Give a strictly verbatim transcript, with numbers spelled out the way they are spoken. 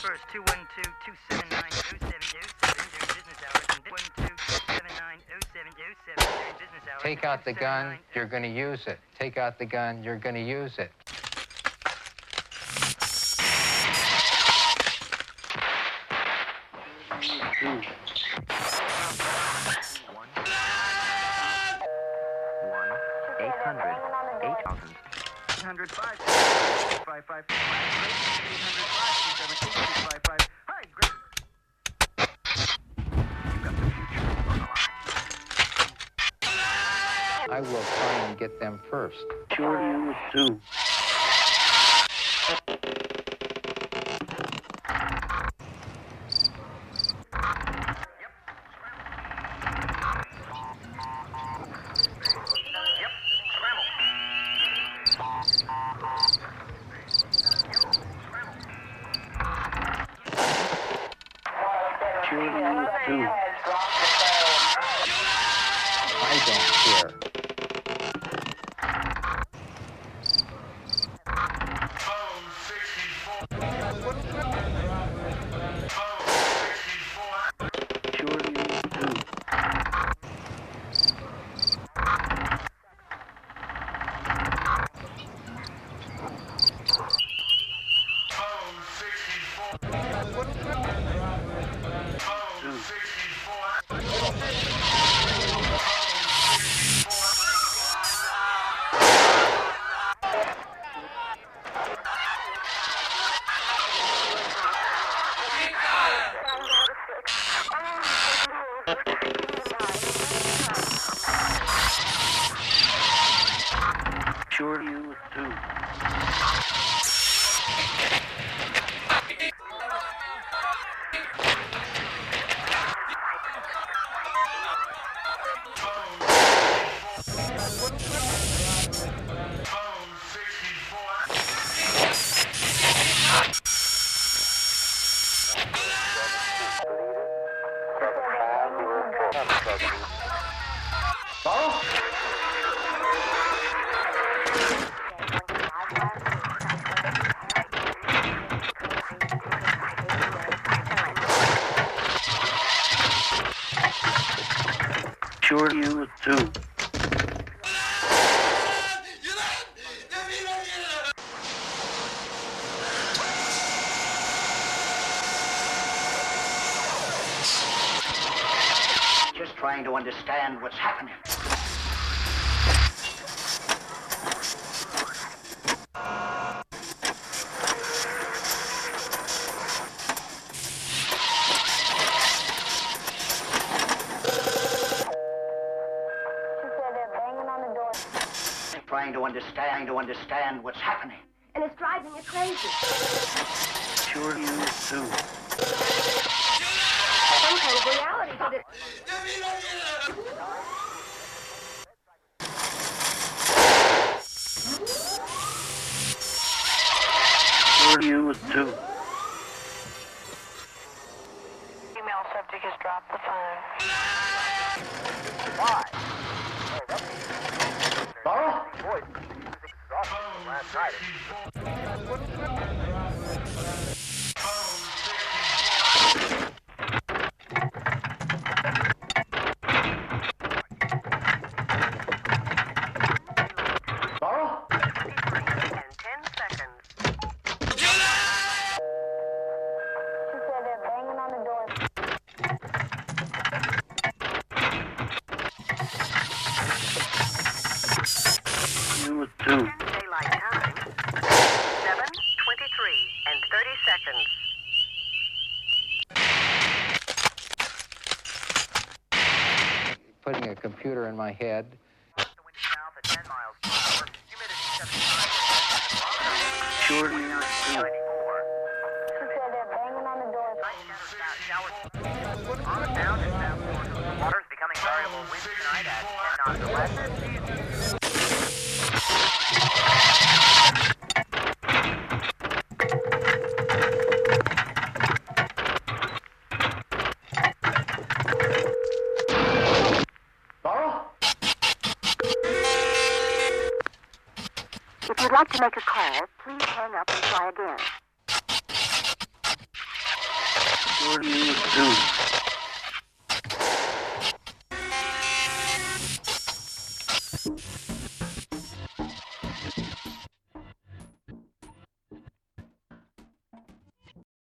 first. two one two, two seven nine, oh seven oh seven during business hours. And one two seven nine, oh seven oh seven during business hours. Take out the gun, you're going to use it. Take out the gun, you're going to use it. Two. eight hundred, eight thousand. eight hundred, five, five, five, eight hundred, five, two seven eight, five, five. Hi, great. You got the future on the line. I will try and get them first. Sure you do. Sure you do. Sure you do. Just trying to understand what's happening. Trying to understand, to understand what's happening. And it's driving you crazy. Sure you do. Some kind of reality to this. Sure you do. Female subject has dropped the phone. Why? Borrow? Last night. Borrow? And ten seconds. She said they're banging on the door. You do. Daylight time. seven twenty-three and thirty seconds. Putting a computer in my head. Sure you do. She said they're banging on the door. On the sound and sound source. The water is becoming variable. Winds tonight at ten knots or less. Borrow? If you'd like to make a call, please hang up and try again. What do you do?